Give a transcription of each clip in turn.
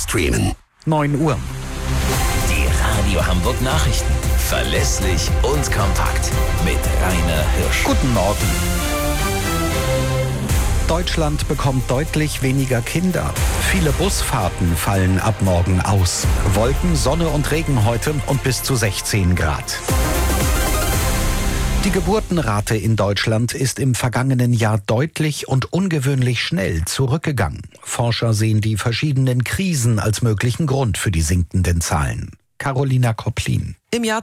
streamen. 9 Uhr. Die Radio Hamburg Nachrichten. Verlässlich und kompakt. Mit Rainer Hirsch. Guten Morgen. Deutschland bekommt deutlich weniger Kinder. Viele Busfahrten fallen ab morgen aus. Wolken, Sonne und Regen heute und bis zu 16 Grad. Die Geburtenrate in Deutschland ist im vergangenen Jahr deutlich und ungewöhnlich schnell zurückgegangen. Forscher sehen die verschiedenen Krisen als möglichen Grund für die sinkenden Zahlen. Carolina Kopplin. Im Jahr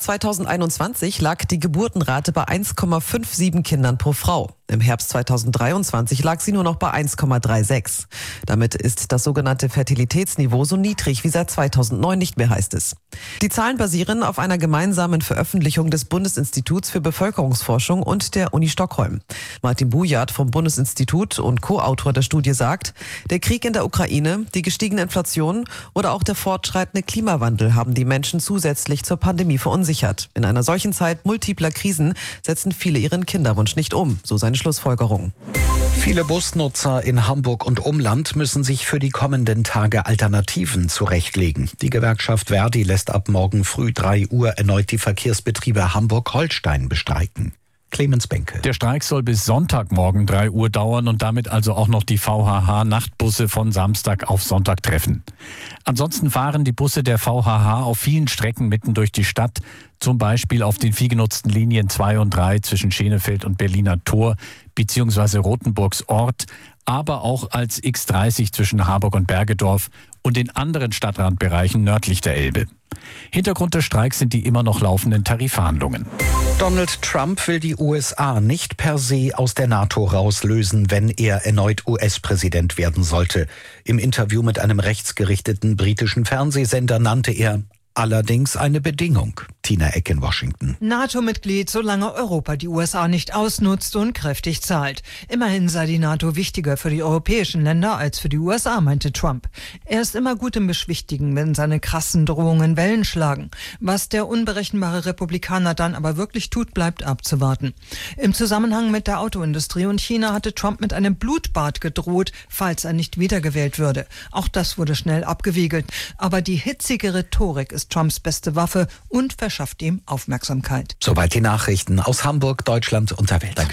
2021 lag die Geburtenrate bei 1,57 Kindern pro Frau. Im Herbst 2023 lag sie nur noch bei 1,36. Damit ist das sogenannte Fertilitätsniveau so niedrig wie seit 2009 nicht mehr, heißt es. Die Zahlen basieren auf einer gemeinsamen Veröffentlichung des Bundesinstituts für Bevölkerungsforschung und der Uni Stockholm. Martin Bujat vom Bundesinstitut und Co-Autor der Studie sagt, der Krieg in der Ukraine, die gestiegene Inflation oder auch der fortschreitende Klimawandel haben die Menschen zusätzlich zur Pandemie verunsichert. In einer solchen Zeit multipler Krisen setzen viele ihren Kinderwunsch nicht um, so seine Schlussfolgerung. Viele Busnutzer in Hamburg und Umland müssen sich für die kommenden Tage Alternativen zurechtlegen. Die Gewerkschaft Verdi lässt ab morgen früh 3 Uhr erneut die Verkehrsbetriebe Hamburg-Holstein bestreiken. Clemens Benke. Der Streik soll bis Sonntagmorgen 3 Uhr dauern und damit also auch noch die VHH-Nachtbusse von Samstag auf Sonntag treffen. Ansonsten fahren die Busse der VHH auf vielen Strecken mitten durch die Stadt, zum Beispiel auf den viel genutzten Linien 2 und 3 zwischen Schenefeld und Berliner Tor bzw. Rothenburgs Ort, aber auch als X30 zwischen Harburg und Bergedorf und in anderen Stadtrandbereichen nördlich der Elbe. Hintergrund des Streiks sind die immer noch laufenden Tarifverhandlungen. Donald Trump will die USA nicht per se aus der NATO rauslösen, wenn er erneut US-Präsident werden sollte. Im Interview mit einem rechtsgerichteten britischen Fernsehsender nannte er allerdings eine Bedingung. Tina Eck in Washington. NATO-Mitglied, solange Europa die USA nicht ausnutzt und kräftig zahlt. Immerhin sei die NATO wichtiger für die europäischen Länder als für die USA, meinte Trump. Er ist immer gut im Beschwichtigen, wenn seine krassen Drohungen Wellen schlagen. Was der unberechenbare Republikaner dann aber wirklich tut, bleibt abzuwarten. Im Zusammenhang mit der Autoindustrie und China hatte Trump mit einem Blutbad gedroht, falls er nicht wiedergewählt würde. Auch das wurde schnell abgewiegelt. Aber die hitzige Rhetorik ist Trumps beste Waffe und verschafft ihm Aufmerksamkeit. Soweit die Nachrichten aus Hamburg, Deutschland und der Welt.